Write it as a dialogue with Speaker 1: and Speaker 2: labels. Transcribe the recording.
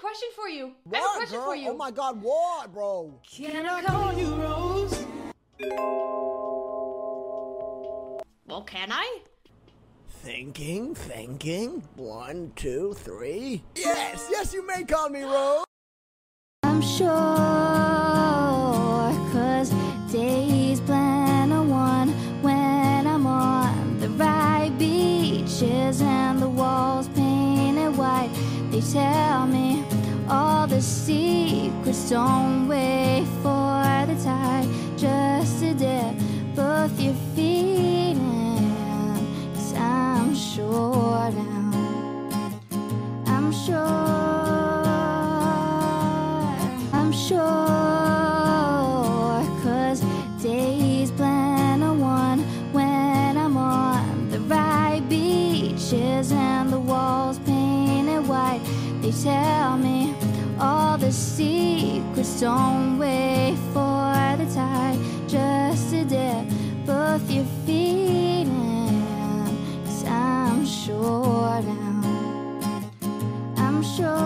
Speaker 1: question for you.
Speaker 2: What,
Speaker 1: I have a question
Speaker 2: girl?
Speaker 1: for you.
Speaker 2: Oh my God, what, bro?
Speaker 1: Can I call you Rose? Well, can I?
Speaker 2: Thinking. 1, 2, 3. Yes, you may call me Rose.
Speaker 3: I'm sure, 'cause days plan a one when I'm on the right beaches and the walls painted white. They tell me all the secrets, don't wait for the tide, just to dip both your feet in, 'cause I'm sure now, I'm sure. I'm sure, 'cause days plan a one when I'm on the right beaches and the walls painted white. They tell me all the secrets, don't wait for the tide, just to dip both your feet in, 'cause I'm sure now, I'm sure.